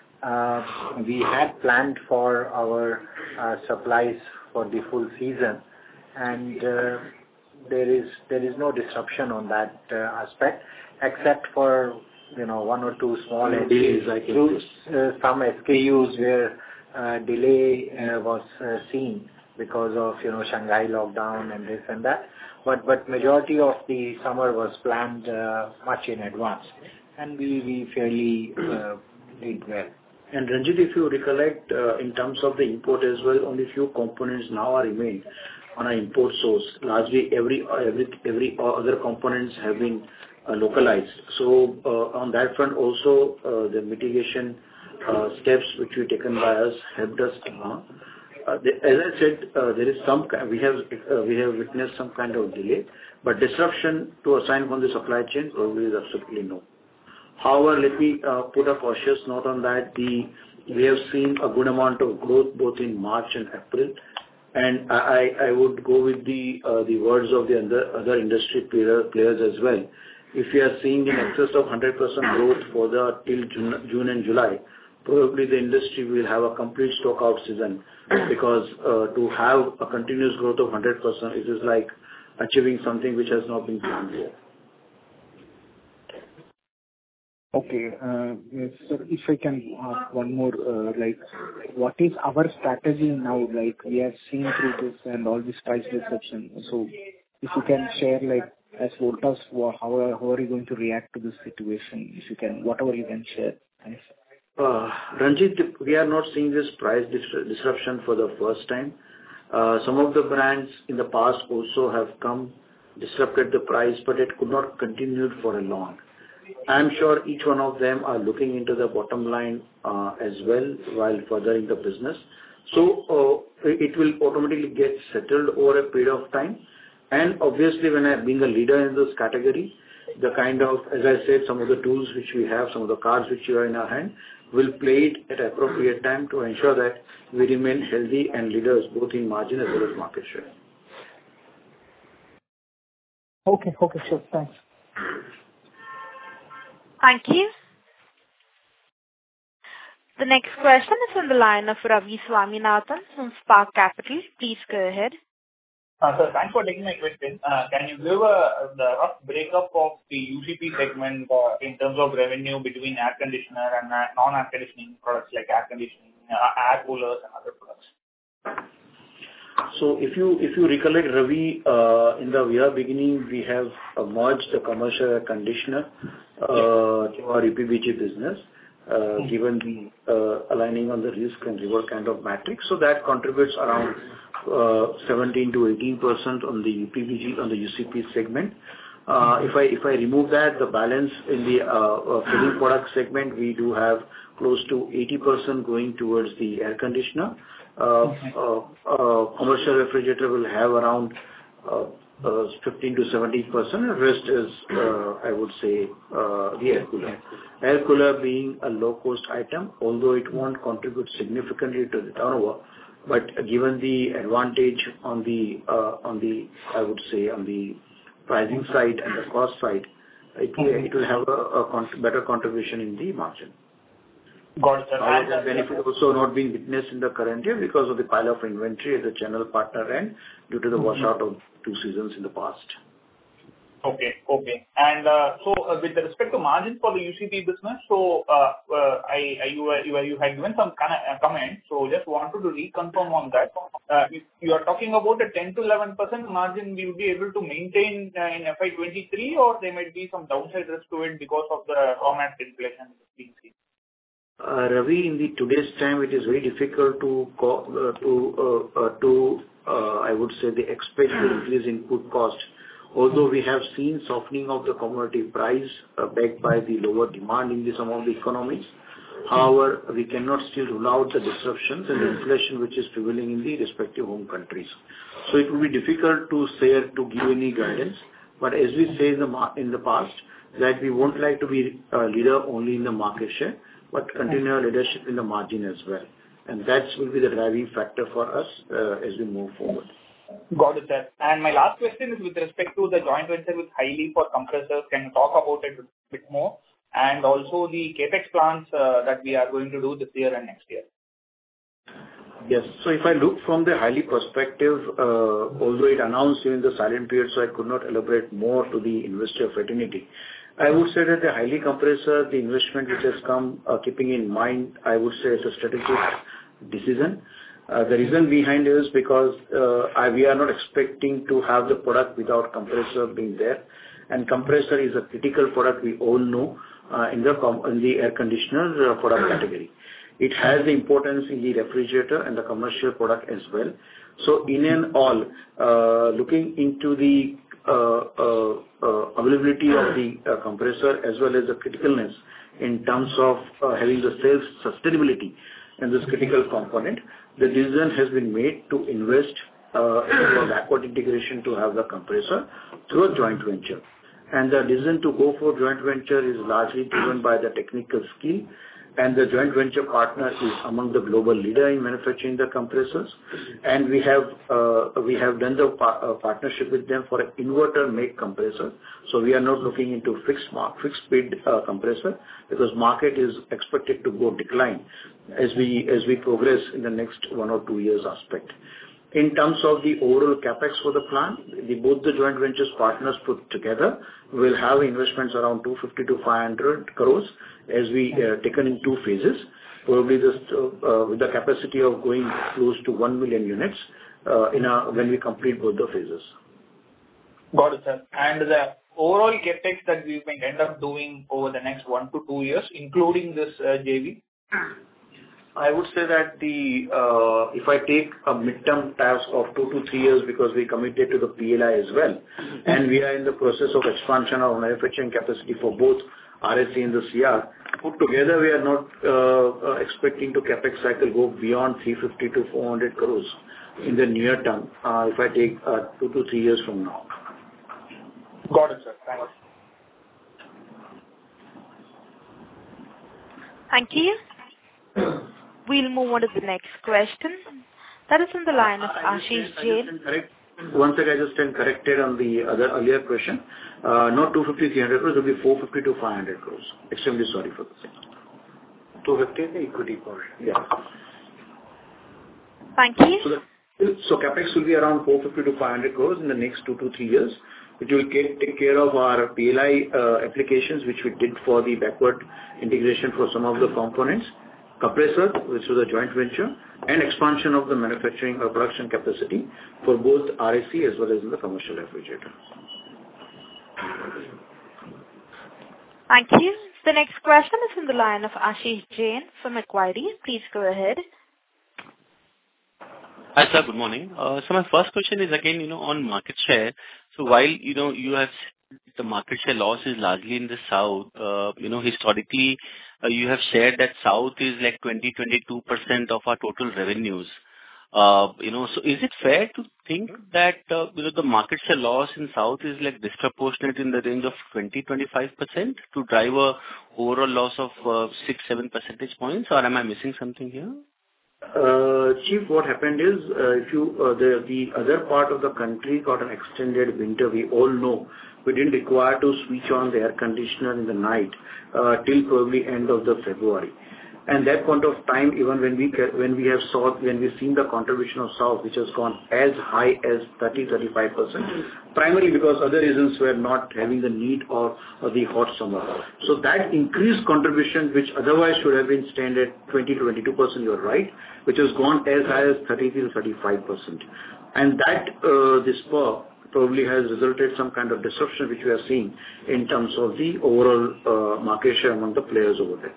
We had planned for our supplies for the full season, and there is no disruption on that aspect, except for one or two small delays, like some SKUs where delay was seen because of Shanghai lockdown and this and that. But majority of the summer was planned much in advance, and we fairly did well. And Ranjit, if you recollect, in terms of the import as well, only few components now are remain on an import source. Largely every other components have been localized. So on that front also, the mitigation steps which were taken by us helped us along. As I said, we have witnessed some kind of delay, but disruption to assign from the supply chain probably is absolutely no. However, let me put a cautious note on that. We have seen a good amount of growth both in March and April, and I would go with the words of the other industry players as well. If we are seeing in excess of 100% growth for till June and July, probably the industry will have a complete stock out season, because to have a continuous growth of 100%, it is like achieving something which has not been planned before. Okay. Sir, if I can ask one more, what is our strategy now? We are seeing through this and all this price disruption. So if you can share, as Voltas, how are you going to react to this situation? If you can, whatever you can share. Thanks. Ranjit, we are not seeing this price disruption for the first time. Some of the brands in the past also have disrupted the price, but it could not continue for a long. I am sure each one of them are looking into the bottom line as well while furthering the business. So it will automatically get settled over a period of time. And obviously, being a leader in this category, the kind of, as I said, some of the tools which we have, some of the cards which are in our hand, will play it at appropriate time to ensure that we remain healthy and leaders both in margin as well as market share. Okay, sure. Thanks. Thank you. The next question is on the line of Ravi Swaminathan from Spark Capital. Please go ahead. Sir, thanks for taking my question. Can you give the rough breakup of the UCP segment in terms of revenue between air conditioner and non-air conditioning products like air conditioning, air coolers and other products? So if you recollect, Ravi, in the year beginning, we have merged the commercial air conditioner to our EPBG business, given the aligning on the risk and reward kind of matrix. So that contributes around 17 to 18% on the EPBG, on the UCP segment. If I remove that, the balance in the cooling product segment, we do have close to 80% going towards the air conditioner. Commercial refrigerator will have around 15 to 17%, and rest is, I would say, the air cooler. Air cooler being a low-cost item, although it won't contribute significantly to the turnover, but given the advantage on the, I would say, on the pricing side and the cost side, it will have a better contribution in the margin. Got it, sir. That benefit also not being witnessed in the current year because of the pile of inventory at the channel partner end due to the washout of 2 seasons in the past. Okay. And so with respect to margins for the UCP business, so you had given some comments, so just wanted to reconfirm on that. You are talking about a 10 to 11% margin we will be able to maintain in FY23, or there might be some downside risk to it because of the raw material inflation being seen? Ravi, in today's time, it is very difficult to I would say, the expected increase in input cost. Although we have seen softening of the commodity price backed by the lower demand in some of the economies. However, we cannot still rule out the disruptions and the inflation which is prevailing in the respective home countries. So it will be difficult to give any guidance. But as we say in the past, that we won't like to be a leader only in the market share, but continue our leadership in the margin as well. And that will be the driving factor for us as we move forward. Got it, sir. And my last question is with respect to the joint venture with Highly for compressors. Can you talk about it a bit more? And also the CapEx plans that we are going to do this year and next year. Yes. So if I look from the Highly perspective, although it announced during the silent period, so I could not elaborate more to the investor fraternity. I would say that the Highly compressor, the investment which has come, keeping in mind, I would say it's a strategic decision. The reason behind is because we are not expecting to have the product without compressor being there. And compressor is a critical product we all know in the air conditioner product category. It has the importance in the refrigerator and the commercial product as well. So in and all, looking into the availability of the compressor as well as the criticalness in terms of having the sales sustainability in this critical component, the decision has been made to invest in a backward integration to have the compressor through a joint venture. And the decision to go for joint venture is largely driven by the technical skill, and the joint venture partner is among the global leader in manufacturing the compressors. And we have done the partnership with them for an inverter make compressor. So we are not looking into fixed speed compressor because market is expected to go decline as we progress in the next 1 or 2 years aspect. In terms of the overall capex for the plant, both the joint ventures partners put together will have investments around 250 to 500 crores as we taken in 2 phases, probably with the capacity of going close to 1 million units when we complete both the phases. Got it, sir. And the overall capex that we may end up doing over the next 1 to 2 years, including this JV? I would say that if I take a midterm task of 2 to 3 years, because we committed to the PLI as well, and we are in the process of expansion of manufacturing capacity for both RSC and the CR, put together we are not expecting to capex cycle go beyond 350 to 400 crores in the near term, if I take 2 to 3 years from now. Got it, sir. Thanks. Thank you. We'll move on to the next question. That is on the line of Ashish Jain. Once again, I just stand corrected on the earlier question. Not 250, 300 crores, it will be 450 to 500 crores. Extremely sorry for this. 250 is the equity portion. Yeah. Thank you. So capex will be around 450 to 500 crores in the next 2 to 3 years, which will take care of our PLI applications, which we did for the backward integration for some of the components, compressor, which was a joint venture, and expansion of the manufacturing or production capacity for both RAC as well as in the commercial refrigerator. Thank you. The next question is from the line of Ashish Jain from Macquarie. Please go ahead. Hi, sir. Good morning. So my first question is again, on market share. So while, you have the market share loss is largely in the South, historically, you have shared that South is like 20-22% of our total revenues. So is it fair to think that, the market share loss in South is like disproportionate in the range of 20-25% to drive a overall loss of 6-7 percentage points, or am I missing something here? Chief, what happened is, the other part of the country got an extended winter. We all know we didn't require to switch on the air conditioner in the night till probably end of the February. And that point of time, even when we've seen the contribution of South, which has gone as high as 30-35%, primarily because other reasons were not having the need of the hot summer. So that increased contribution, which otherwise should have been standard 20-22%, you're right, which has gone as high as 30-35%. And that this probably has resulted some kind of disruption which we are seeing in terms of the overall market share among the players over there.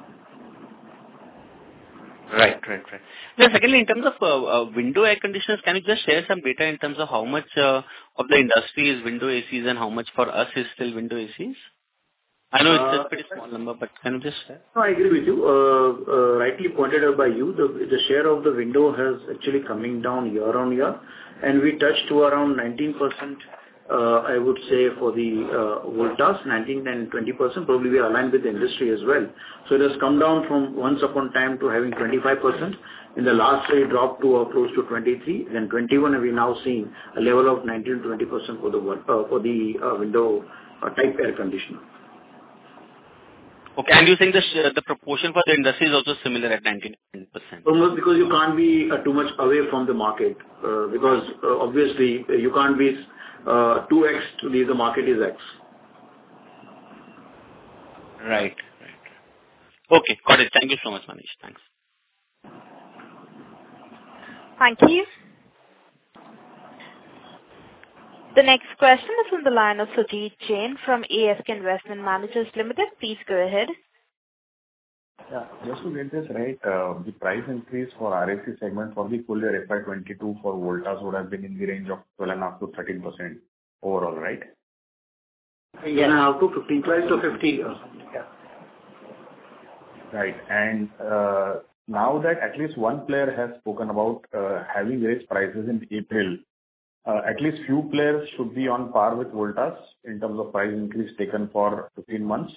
Right. Then secondly, in terms of window air conditioners, can you just share some data in terms of how much of the industry is window ACs and how much for us is still window ACs? I know it's a pretty small number, but can you just share? No, I agree with you. Rightly pointed out by you, the share of the window has actually coming down year on year, and we touched to around 19%. I would say for the Voltas, 19 and 20%, probably we are aligned with the industry as well. So it has come down from once upon time to having 25%. In the last year, it dropped to close to 23, then 21, and we're now seeing a level of 19-20% for the window type air conditioner. Okay, and you think the proportion for the industry is also similar at 19%? Almost, because you can't be too much away from the market, because obviously you can't be 2x to the market is X. Right. Okay, got it. Thank you so much, Manish. Thanks. Thank you. The next question is from the line of Sujit Jain from ASK Investment Managers Limited. Please go ahead. Yeah, just to get this right, the price increase for RAC segment for the full year FY22 for Voltas would have been in the range of 12.5 to 13% overall, right? Yeah, up to 15, 12 to 15. Yeah. Right, and now that at least one player has spoken about having raised prices in April, at least few players should be on par with Voltas in terms of price increase taken for 15 months.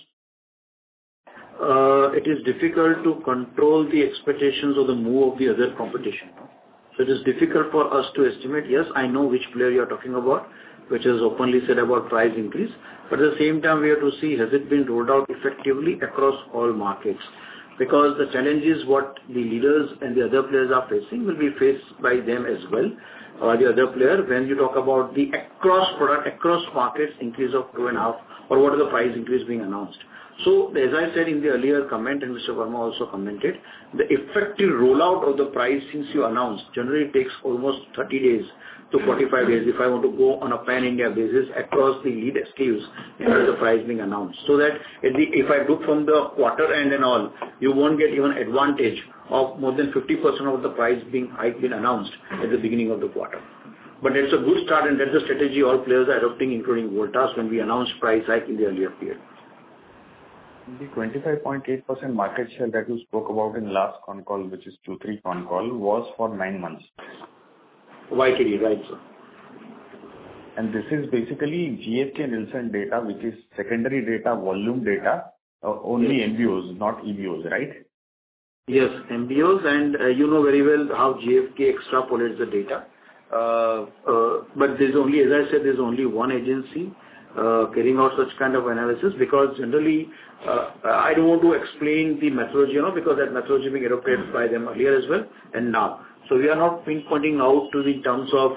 It is difficult to control the expectations of the move of the other competition. So it is difficult for us to estimate. Yes, I know which player you are talking about, which has openly said about price increase. But at the same time, we have to see, has it been rolled out effectively across all markets? Because the challenges what the leaders and the other players are facing will be faced by them as well, or the other player, when you talk about the across product, across markets increase of 2.5, or what is the price increase being announced. So, as I said in the earlier comment, and Mr. Verma also commented, the effective rollout of the price since you announced generally takes almost 30 days to 45 days if I want to go on a pan-India basis across the lead SKUs and the price being announced. So that if I look from the quarter end and all, you won't get even advantage of more than 50% of the price being announced at the beginning of the quarter. But it's a good start, and that's the strategy all players are adopting, including Voltas, when we announced price hike in the earlier period. The 25.8% market share that you spoke about in last con call, which is Q3 con call, was for 9 months. YTD, right, sir. And this is basically GfK Nielsen data, which is secondary data, volume data, only MBOs, not EBOs, right? Yes, MBOs, and you know very well how GfK extrapolates the data. But there's only, as I said, there's only one agency carrying out such kind of analysis, because generally, I don't want to explain the methodology, because that methodology being adopted by them earlier as well and now. So we are not pinpointing out to the terms of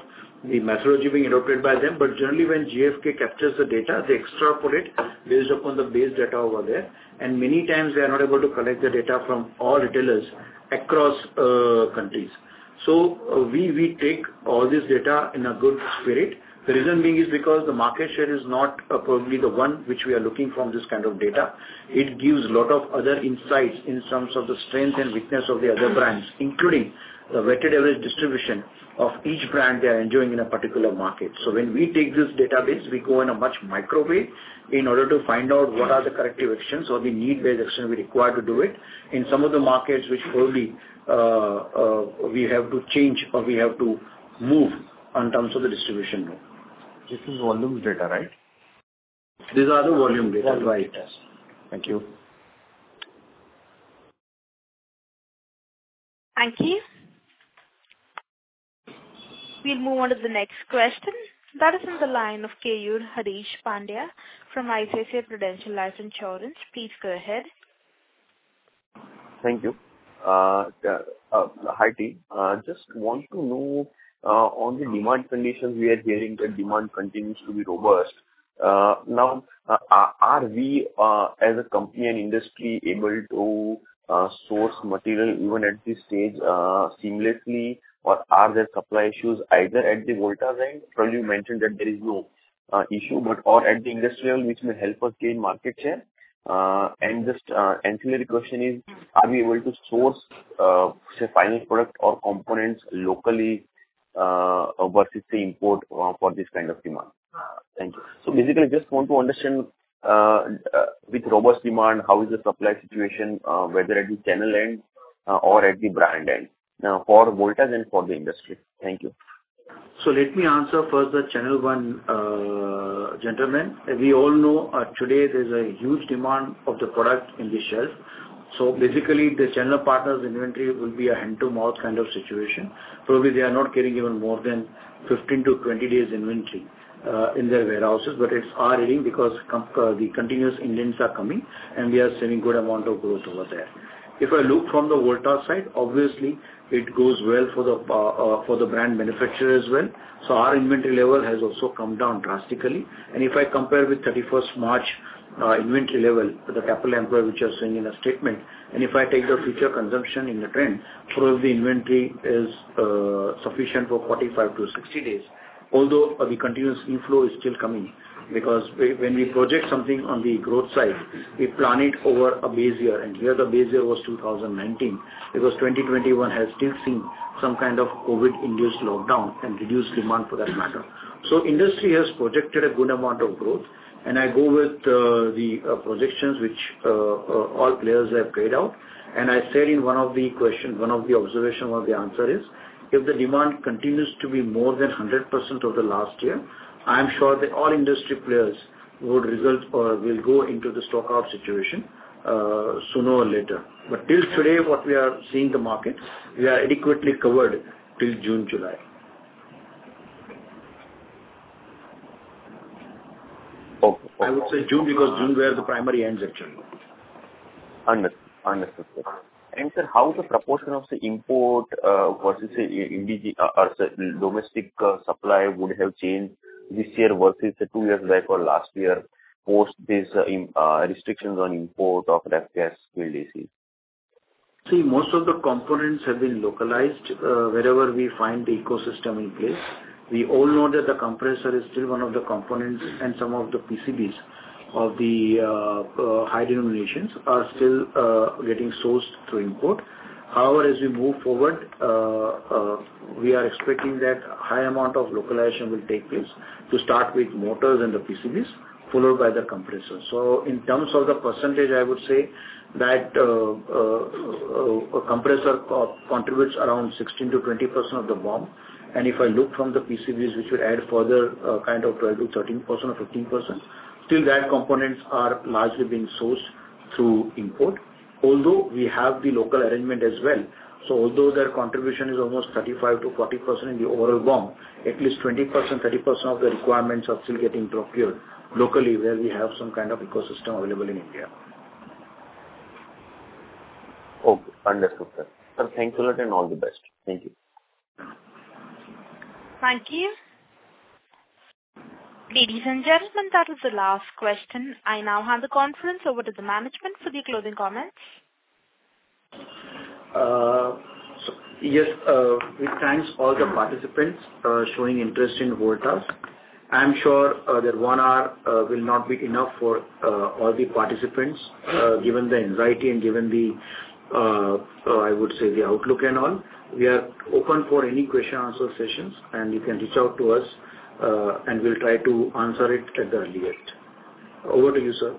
the methodology being adopted by them, but generally when GfK captures the data, they extrapolate based upon the base data over there, and many times they are not able to collect the data from all retailers across countries. So we take all this data in a good spirit. The reason being is because the market share is not probably the one which we are looking from this kind of data. It gives a lot of other insights in terms of the strength and weakness of the other brands, including the weighted average distribution of each brand they are enjoying in a particular market. So when we take this database, we go in a much micro way in order to find out what are the corrective actions or the need-based action we require to do it. In some of the markets which probably we have to change or we have to move in terms of the distribution. This is volume data, right? These are the volume data, right? Thank you. Thank you. We'll move on to the next question. That is on the line of Keyur Harish Pandya from ICICI Prudential Life Insurance. Please go ahead. Thank you. Hi, team. Just want to know on the demand conditions, we are hearing that demand continues to be robust. Now, are we as a company and industry able to source material even at this stage seamlessly, or are there supply issues either at the Voltas end? Probably you mentioned that there is no issue, but or at the industrial which may help us gain market share. And just ancillary question is, are we able to source say final product or components locally versus the import for this kind of demand? Thank you. So basically, just want to understand with robust demand, how is the supply situation, whether at the channel end or at the brand end, for Voltas and for the industry. Thank you. So let me answer first the channel one, gentlemen. We all know today there's a huge demand of the product in the shelf. So basically, the channel partners' inventory will be a hand-to-mouth kind of situation. Probably they are not carrying even more than 15 to 20 days inventory in their warehouses, but it's our reading because the continuous indents are coming and we are seeing good amount of growth over there. If I look from the Voltas side, obviously it goes well for the brand manufacturer as well. So our inventory level has also come down drastically. And if I compare with 31st March inventory level, the capital employed which you are saying in a statement, and if I take the future consumption in the trend, probably the inventory is sufficient for 45 to 60 days. Although the continuous inflow is still coming, because when we project something on the growth side, we plan it over a base year, and here the base year was 2019, because 2021 has still seen some kind of COVID-induced lockdown and reduced demand for that matter. So industry has projected a good amount of growth, and I go with the projections which all players have carried out. And I said in one of the questions, one of the observations, one of the answer is, if the demand continues to be more than 100% of the last year, I am sure that all industry players would result or will go into the stock out situation sooner or later. But till today, what we are seeing the market, we are adequately covered till June, July. Okay. I would say June because June where the primary ends actually. Understood, sir. And sir, how the proportion of the import versus domestic supply would have changed this year versus 2 years back or last year post these restrictions on import of ref gas field AC? See, most of the components have been localized wherever we find the ecosystem in place. We all know that the compressor is still one of the components, and some of the PCBs of the high denominations are still getting sourced through import. However, as we move forward, we are expecting that high amount of localization will take place to start with motors and the PCBs, followed by the compressor. So in terms of the percentage, I would say that a compressor contributes around 16 to 20% of the BOM. And if I look from the PCBs, which would add further kind of 12 to 13% or 15%, still that components are largely being sourced through import. Although we have the local arrangement as well. So although their contribution is almost 35 to 40% in the overall BOM, at least 20%, 30% of the requirements are still getting procured locally where we have some kind of ecosystem available in India. Okay, understood, sir. Sir, thanks a lot and all the best. Thank you. Thank you. Ladies and gentlemen, that was the last question. I now hand the conference over to the management for the closing comments. Yes, we thanks all the participants showing interest in Voltas. I'm sure that 1 hour will not be enough for all the participants, given the anxiety and given the, I would say, the outlook and all. We are open for any question answer sessions, and you can reach out to us, and we'll try to answer it at the earliest. Over to you, sir.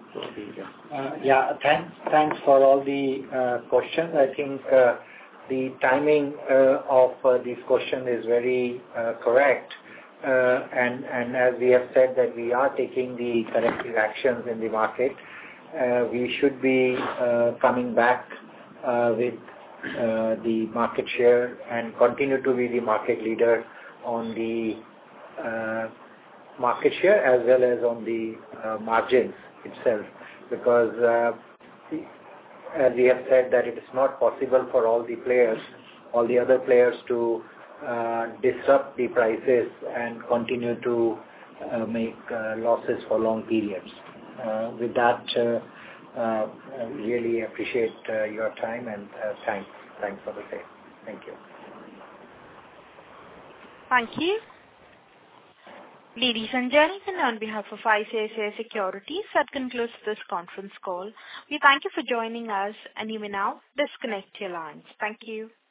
Thanks for all the questions. I think the timing of this question is very correct. And as we have said that we are taking the corrective actions in the market, we should be coming back with the market share and continue to be the market leader on the market share as well as on the margins itself. Because as we have said that it is not possible for all the other players to disrupt the prices and continue to make losses for long periods. With that, really appreciate your time and thanks for the same. Thank you. Thank you. Ladies and gentlemen, on behalf of ICICI Securities, that concludes this conference call. We thank you for joining us, and you may now disconnect your lines. Thank you.